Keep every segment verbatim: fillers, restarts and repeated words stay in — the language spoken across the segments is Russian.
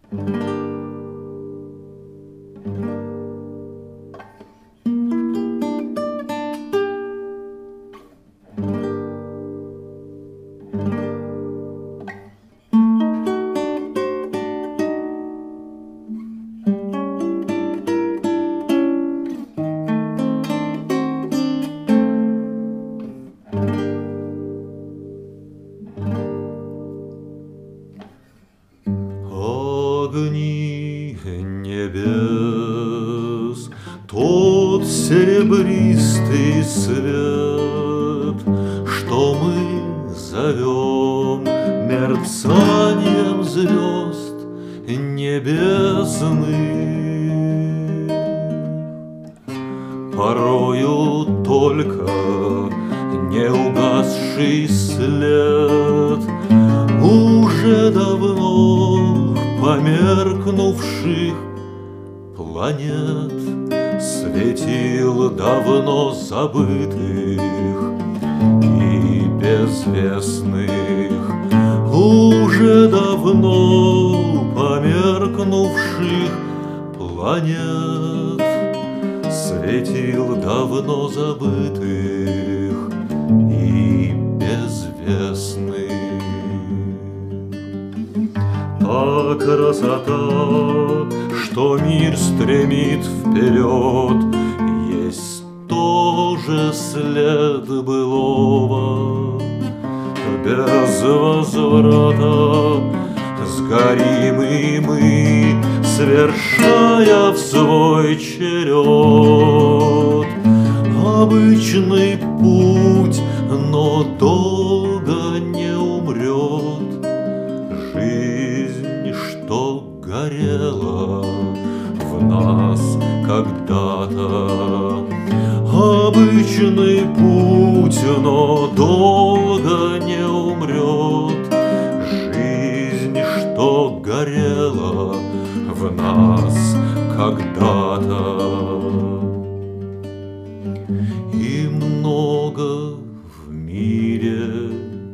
Огни небес, тот серебристый свет, что мы зовем мерцанием звезд небесных, порою только неугасший след уже давно померкнувших планет, светил давно забытых и безвестных, уже давно померкнувших планет, светил давно забытых и безвестных. А красота, что мир стремит вперед, есть тоже след былого. Без возврата сгорим и мы, свершая в свой черед обычный путь, но долго не умрет жизнь, что горела в нас когда-то. Обычный путь, но долго не умрет жизнь, что горела в нас когда-то. И много в мире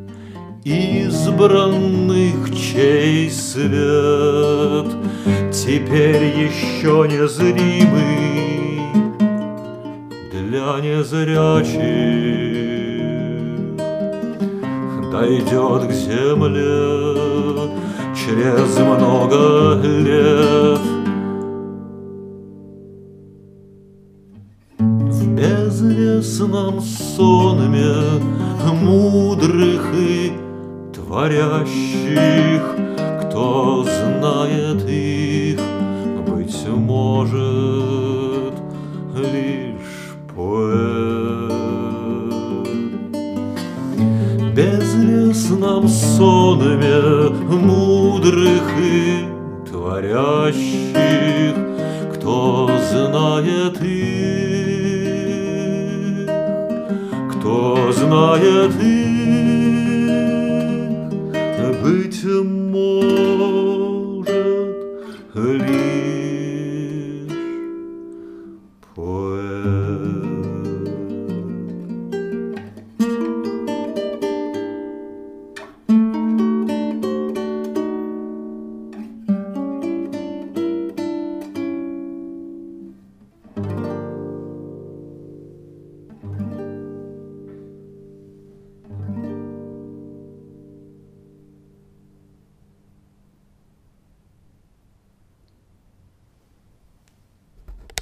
избранных, чей свет теперь еще незримый для незрячих, дойдет к земле через много лет. В безвестном сонме мудрых и творящих, кто знает их, быть может, лишь поэт. В безвестном сонме мудрых и творящих, кто знает их, кто знает их, быть может, лишь